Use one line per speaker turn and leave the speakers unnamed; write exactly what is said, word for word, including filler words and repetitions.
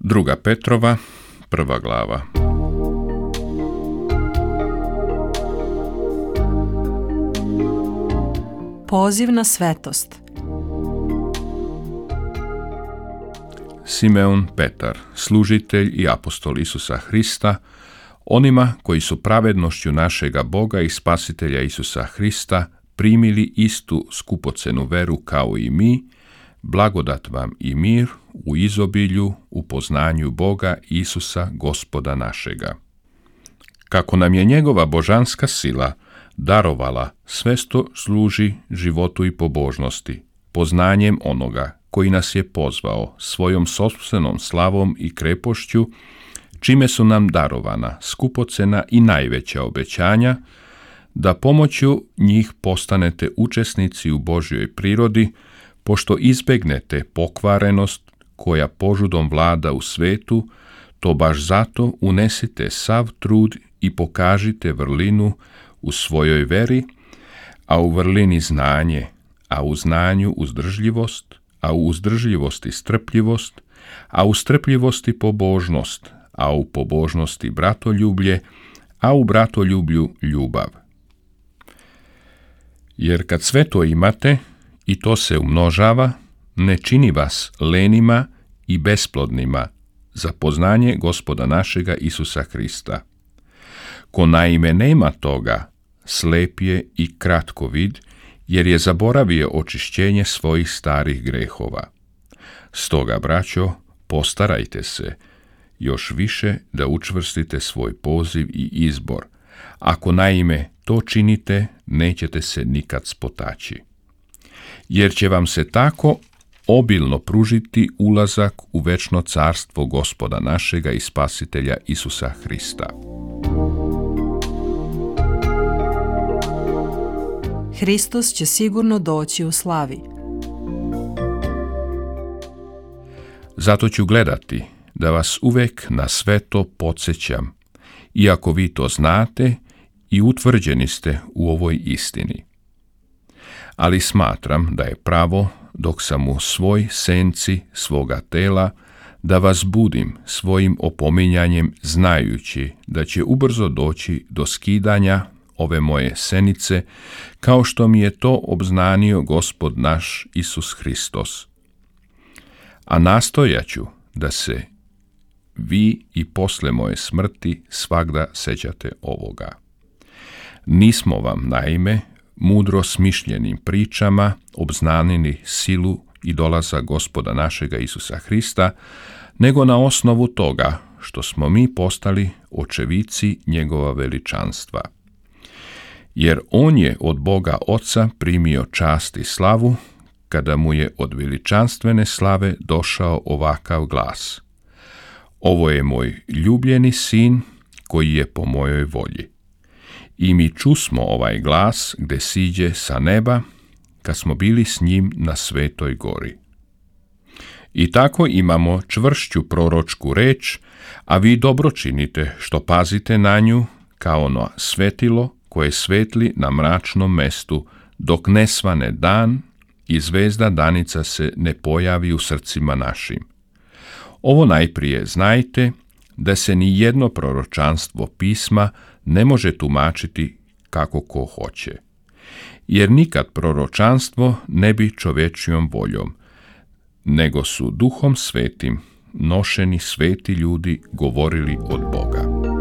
Druga Petrova, prva glava.
Poziv na svetost.
Simeon Petar, služitelj i apostol Isusa Hrista, onima koji su pravednošću našega Boga i Spasitelja Isusa Hrista primili istu skupocenu veru kao i mi, blagodat vam i mir u izobilju, u poznanju Boga Isusa Gospoda našega. Kako nam je njegova božanska sila darovala sve što služi životu i pobožnosti, poznanjem onoga koji nas je pozvao svojom sopstvenom slavom i krepošću, čime su nam darovana skupocena i najveća obećanja, da pomoću njih postanete učesnici u Božjoj prirodi, pošto izbegnete pokvarenost koja požudom vlada u svetu, to baš zato unesite sav trud i pokažite vrlinu u svojoj veri, a u vrlini znanje, a u znanju uzdržljivost, a u uzdržljivosti strpljivost, a u strpljivosti pobožnost, a u pobožnosti bratoljublje, a u bratoljublju ljubav. Jer kad sve to imate, i to se umnožava, ne čini vas lenima i besplodnima za poznanje Gospoda našega Isusa Hrista. Ko naime nema toga, slep je i kratkovid, jer je zaboravio očišćenje svojih starih grehova. Stoga, braćo, postarajte se još više da učvrstite svoj poziv i izbor. Ako naime to činite, nećete se nikad spotaći. Jer će vam se tako obilno pružiti ulazak u večno carstvo Gospoda našega i Spasitelja Isusa Hrista.
Hristos će sigurno doći u slavi.
Zato ću gledati da vas uvek na sve to podsjećam, iako vi to znate i utvrđeni ste u ovoj istini. Ali smatram da je pravo, dok sam u svoj senci svoga tela, da vas budim svojim opominjanjem, znajući da će ubrzo doći do skidanja ove moje senice, kao što mi je to obznanio Gospod naš Isus Hristos. A nastojaću da se vi i posle moje smrti svagda sećate ovoga. Nismo vam, naime, mudro smišljenim pričama obznanili silu i dolaza Gospoda našega Isusa Hrista, nego na osnovu toga što smo mi postali očevici njegova veličanstva. Jer on je od Boga Oca primio čast i slavu, kada mu je od veličanstvene slave došao ovakav glas: ovo je moj ljubljeni sin koji je po mojoj volji. I mi čusmo ovaj glas gde siđe sa neba, kad smo bili s njim na Svetoj gori. I tako imamo čvršću proročku reč, a vi dobro činite što pazite na nju kao na svetilo koje svetli na mračnom mestu, dok ne svane dan i zvezda danica se ne pojavi u srcima našim. Ovo najprije znajte, da se ni jedno proročanstvo pisma ne može tumačiti kako ko hoće. Jer nikad proročanstvo ne bi čovečijom voljom, nego su duhom svetim nošeni sveti ljudi govorili od Boga.